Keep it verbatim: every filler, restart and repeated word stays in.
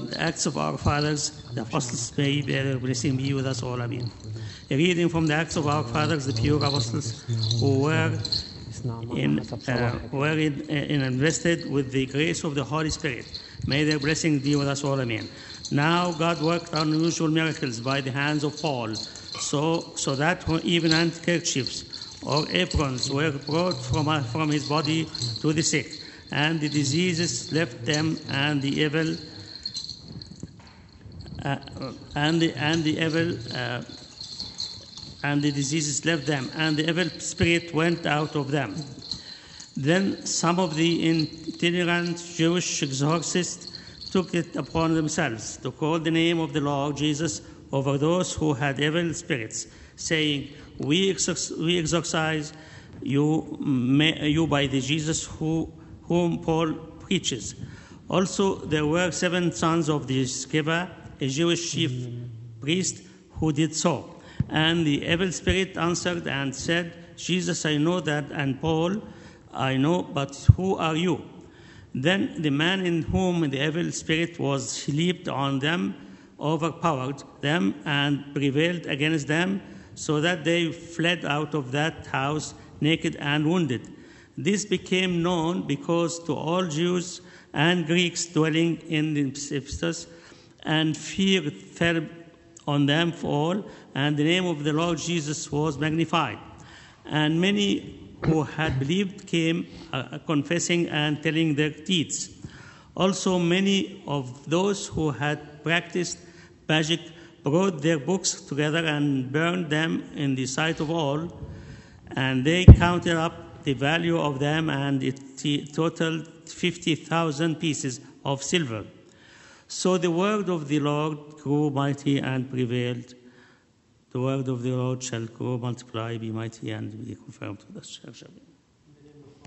the acts of our fathers, the apostles, may their blessing be with us all. Amen. A reading from the Acts of our fathers, the pure apostles, who were in, uh, were in, uh, in invested with the grace of the Holy Spirit. May their blessing be with us all. Amen. Now God worked unusual miracles by the hands of Paul, so so that even handkerchiefs or aprons were brought from uh, from his body to the sick, and the diseases left them, and the evil uh, and the and the evil. Uh, and the diseases left them, and the evil spirit went out of them. Then some of the itinerant Jewish exorcists took it upon themselves to call the name of the Lord Jesus over those who had evil spirits, saying, We, exorc- we exorcise you, may, you by the Jesus who, whom Paul preaches. Also, there were seven sons of the Sceva, a Jewish chief priest, who did so. And the evil spirit answered and said, Jesus, I know that, and Paul, I know, but who are you? Then the man in whom the evil spirit was leaped on them, overpowered them, and prevailed against them, so that they fled out of that house naked and wounded. This became known because to all Jews and Greeks dwelling in the Ephesus, and fear fell on them for all, and the name of the Lord Jesus was magnified. And many who had believed came uh, confessing and telling their deeds. Also many of those who had practiced magic brought their books together and burned them in the sight of all, and they counted up the value of them, and it totaled fifty thousand pieces of silver. So the word of the Lord grew mighty and prevailed. The word of the Lord shall grow, multiply, be mighty, and be confirmed to the church.